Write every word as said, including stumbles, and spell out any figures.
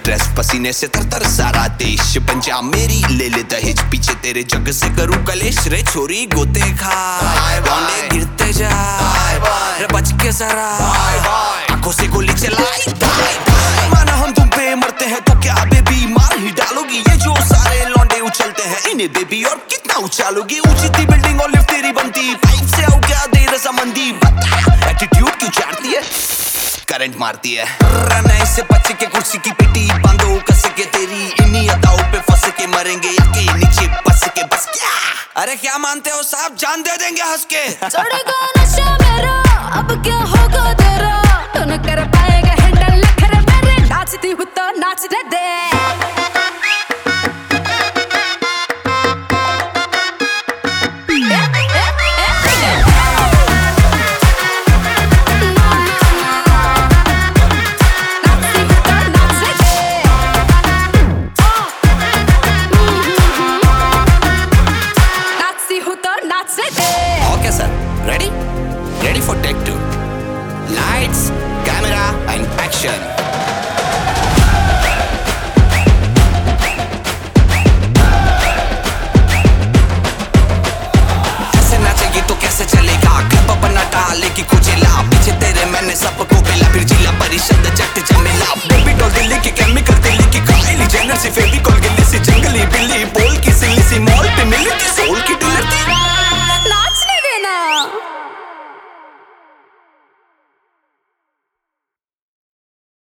Dress पसीने से तरतर सारा देश बन जा मेरी, ले ले दहेज पीछे तेरे जग से करूं कलेश। रे छोरी गोते खा लौंडे गिरते जा, रे बच के जरा आंखों से गोली चलाई। माना हम तुम पे मरते हैं तो क्या बेबी मार ही डालोगी, ये जो सारे लौंडे उछलते हैं इन्हें बेबी और कितना उछालोगी। ऊंची थी बिल्डिंग और लिफ्ट तेरी बनती, पाइप से आओ क्या दे रजामंदी, बता एटीट्यूड क्यों चाटती है करंट मारती है। रहना से बच्चे के कुर्सी की पिटी बांधो कस के, तेरी इन्हीं अदाओं पे फंस के मरेंगे या के नीचे बस के। बस क्या अरे क्या मानते हो साहब, जान दे देंगे हंस के। चढ़ेगा नशा मेरा अब क्या होगा तेरा, तू न कर पाएगा हैंडल लखर मेरे, नाचती हूँ तो नाचने दे। Okay sir, ready? Ready for take two. Lights, camera and action. ऐसे नाचेगी तो कैसे चलेगा, क्लब बना डालेगी कुचेला, पीछे तेरे मैंने सबको बेला, फिर जिला परिषद जट जमेला। बेबी डॉल दिल्ली की केमिकल दिल्ली की काइली जेनर सी फेविकॉल गिल्ली सी जंगली बिल्ली बोल की